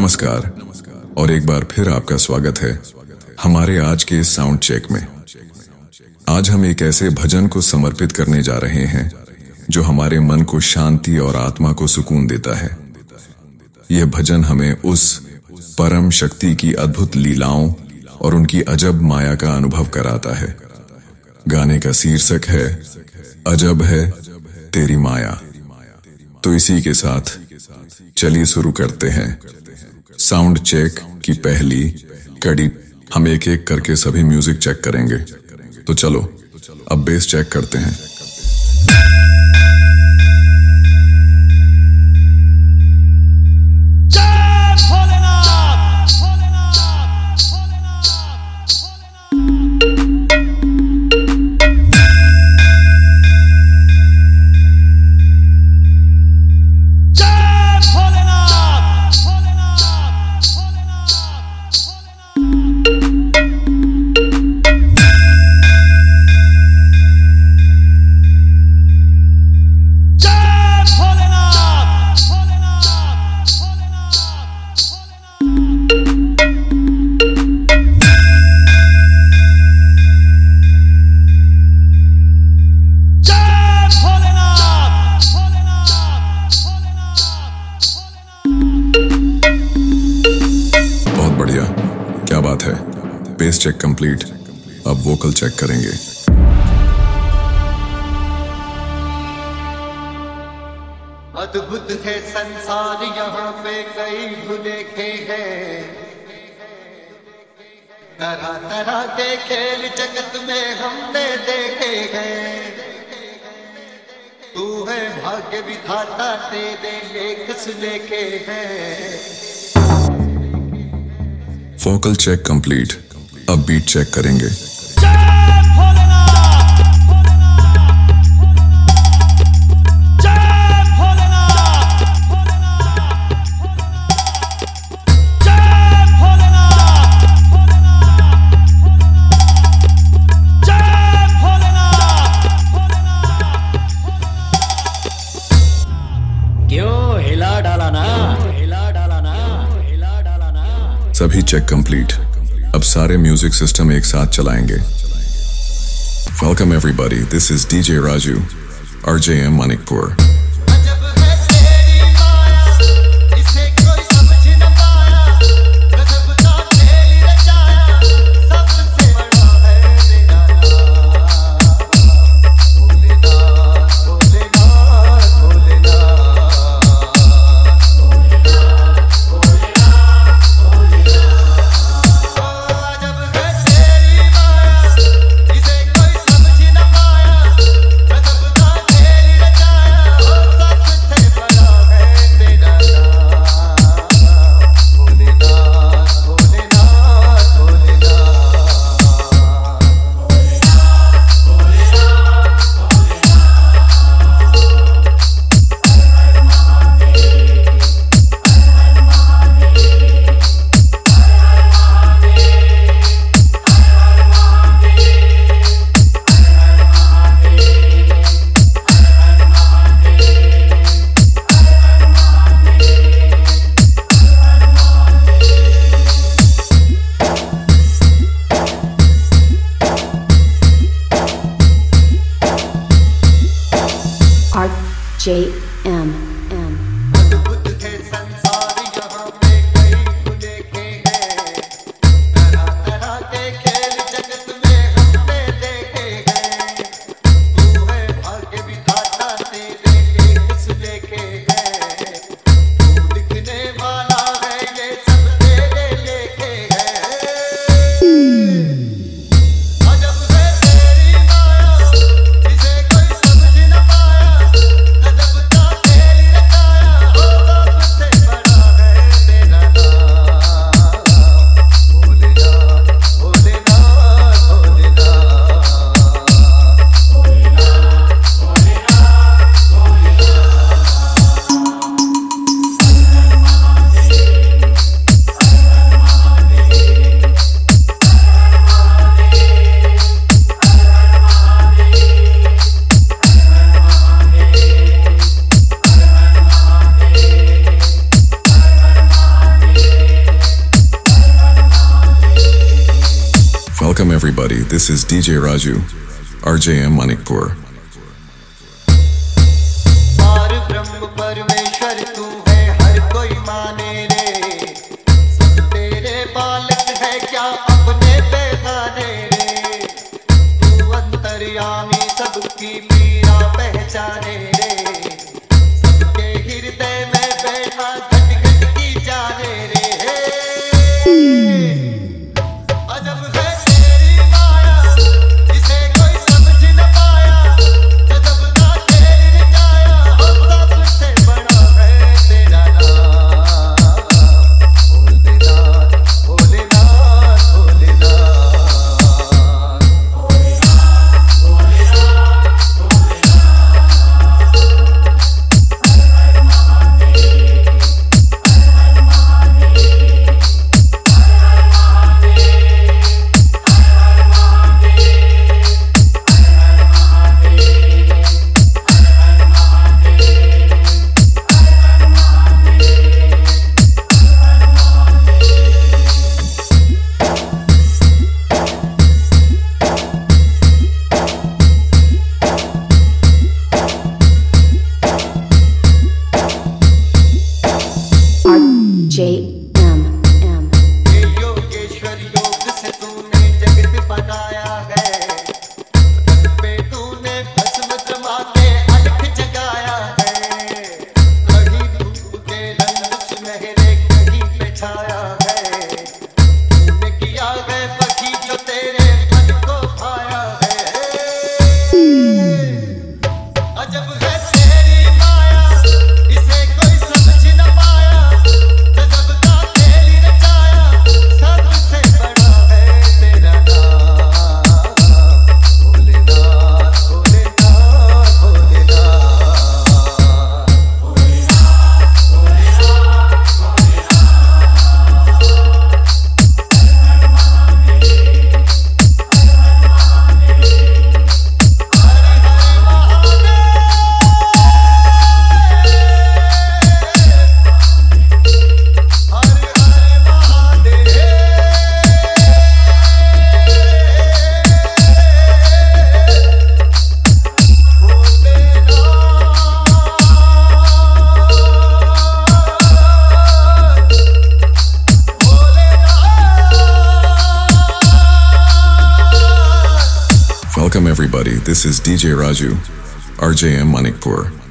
नमस्कार और एक बार फिर आपका स्वागत है हमारे आज के इस साउंड चेक में। आज हम एक ऐसे भजन को समर्पित करने जा रहे हैं जो हमारे मन को शांति और आत्मा को सुकून देता है। यह भजन हमें उस परम शक्ति की अद्भुत लीलाओं और उनकी अजब माया का अनुभव कराता है। गाने का शीर्षक है अजब है तेरी माया। तो इसी के साथ चलिए शुरू करते हैं साउंड चेक की पहली कड़ी। हम एक एक करके सभी म्यूजिक चेक करेंगे। तो चलो अब बेस चेक करते हैं। क्या बात है, बेस चेक कंप्लीट। अब वोकल चेक करेंगे। अद्भुत है संसार, यहाँ पे कई देखे हैं। तरह तरह के खेल जगत में हमने देखे हैं। तू है भाग्य विधाता, तेरे लेख सुलेखे हैं। Vocal check complete. अब बीट चेक करेंगे। क्यों हिला डाला ना, हिला डाला ना, हिला डाला ना। सभी चेक कंप्लीट। अब सारे म्यूजिक सिस्टम एक साथ चलाएंगे। Welcome everybody, this is DJ Raju, RJM Manikpur. RJM. अजब है तेरी माया, जिसे कोई समझ न पाया। this is DJ Raju, RJM Manikpur. पार ब्रह्म परमेश्वर तू है, हर कोई माने रे। सब तेरे बालक है क्या अपने बेगाने रे। तू अंतर्यामी सबकी पीड़ा पहचाने रे। सबके हृदय में बैठा घट घट की जाने रे। अजब है तेरी माया, इसे कोई समझ न पाया। गजब का तेरी रचाया, हम सबसे बड़ा है तेरा नाम। भोलेनाथ भोलेनाथ भोलेनाथ। RJM. हे योगेश्वर योग से तूने जगत बनाया है। तन पे तूने भस्म जमा के अलख जगाया है। कहीं धूप के रंग सुनहरे कहीं पे छाया है। तूने किया है वही जो तेरे मन को भाया है। अजब है तेरी माया, इसे कोई समझ न पाया। गजब का तेरी रचाया, सबसे बड़ा है तेरा नाम। Bholenath Bholenath Bholenath. Welcome everybody, this is DJ Raju, RJM Manikpur.